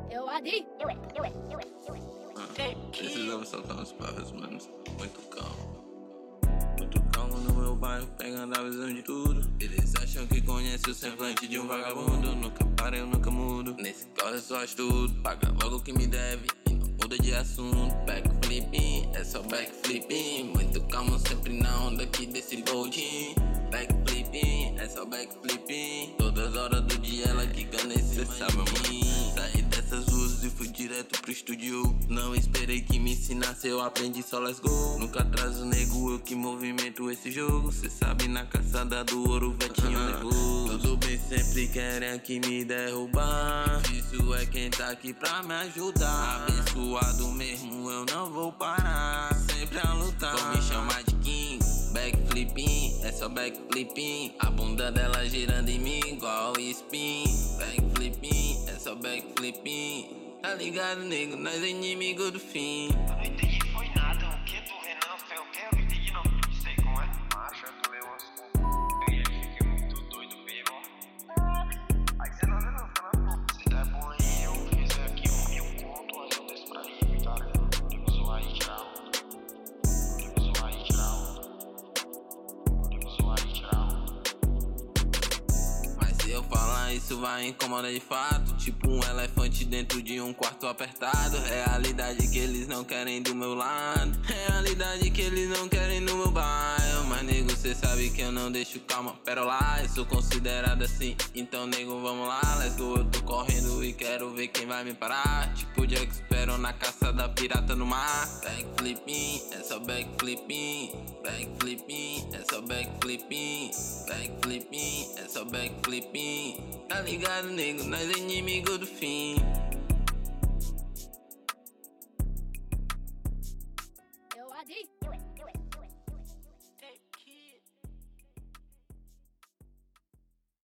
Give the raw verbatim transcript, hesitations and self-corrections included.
Eu adi. Eu é, eu é, eu é, eu é. Ah, precisava soltar uns barros, mano. Muito calmo. Muito calmo no meu bairro, pegando a visão de tudo. Eles acham que conhecem o semblante de um vagabundo. Nunca parei, eu nunca mudo. Nesse corre só estudo. Paga logo o que me deve e não muda de assunto. Backflipping, é só backflipping. Muito calmo, sempre na onda aqui desse bolding. Backflipping, é só backflipping. Todas as horas do dia ela quica nesse sabe, saí dessas luzes e fui direto pro estúdio. Não esperei que me ensinasse, eu aprendi só let's go. Nunca atraso nego, eu que movimento esse jogo. Cê sabe na caçada do ouro, vetinho nervoso. Tudo bem, sempre querem aqui me derrubar. Difícil é quem tá aqui pra me ajudar. Abençoado mesmo, eu não vou parar. Sempre a lutar, vou me chamar de King. Backflipping, é só backflipping. A bunda dela girando em mim igual spin. Backflipping, é só backflipping. Tá ligado, nego? Nós é inimigo do fim. Eu não entendi foi nada. O que do Renan foi o que? Eu não entendi não. Não sei como é. Macho, eu tomei umas. Eu ia fiquei muito doido mesmo. Aí você não, não, não. Se der bom aí, eu fiz aqui um mil conto, mas eu desço pra ir, tá? Podemos zoar e tirar um. Podemos zoar e tirar um. Podemos zoar e tirar um. Mas se eu falar isso vai incomodar de fato. Tipo um elefante dentro de um quarto apertado. Realidade que eles não querem do meu lado. Realidade que eles não querem no meu bairro. Mas nego, cê sabe que eu não deixo calma. Pera lá, eu sou considerado assim. Então nego, vamos lá, let's go. Eu tô correndo e quero ver quem vai me parar. Tipo Jack Sparrow na caça da pirata no mar. Backflipping, é só backflipping. Backflipping, é só backflipping. Backflipping, é só backflipping. Tá ligado, nego? Nós é inimigo do fim. Eu adi.